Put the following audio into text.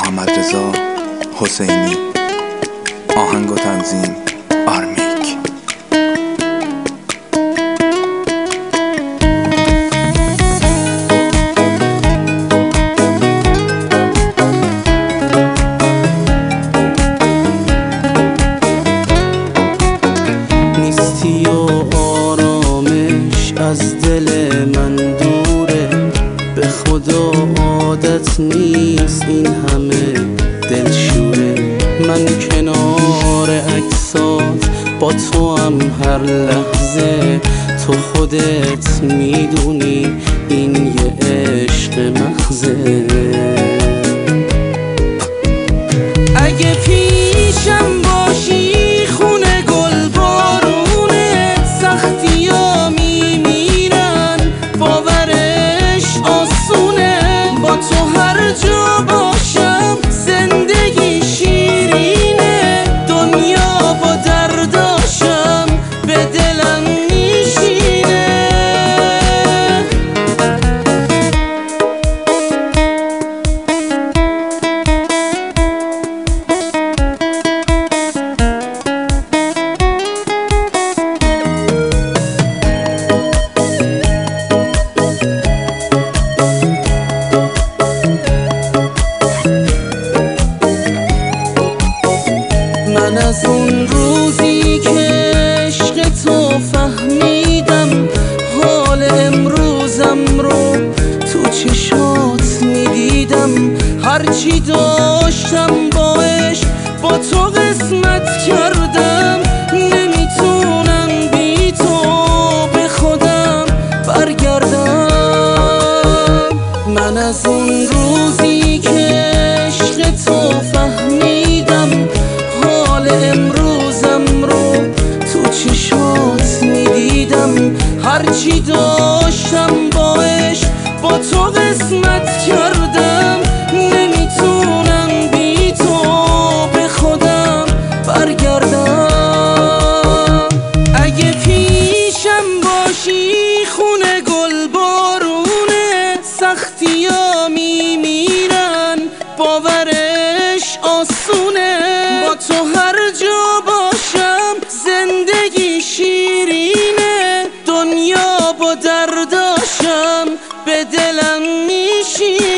محمدرضا حسینی. آهنگ و تنظیم آرمیک. نیستی و آرامش از دل من دوره، به خدا عادت نیست این همه دلشوره. من کنار عکسات با تو هم هر لحظه، تو خودت میدونی این یه عشق مغزه. اگه پیشم باشی خونه گل بارونه، سختی ها میمیرن باورش آسونه. با تو هر جا باشم زندگی شیرینه، دنیا با درداشم به دلم میشینه. من از اون روزی که عشق تو فهمیدم، حال امروزم رو تو چشات میدیدم. هرچی داشتم با عشق با تو قسمت کردم، نمیتونم بی تو به خودم برگردم. من از اون روزی که عشق تو فهمیدم، امروزم رو تو چشات میدیدم. هرچی داشتم با عشق با تو قسمت کردم، نمیتونم بی تو به خودم برگردم. اگه پیشم باشی خونه گل بارونه، سختی ها میمیرن باورش آسونه. با تو هر جا باشم زندگی شیرینه، دنیا با درداشم به دلم میشینه.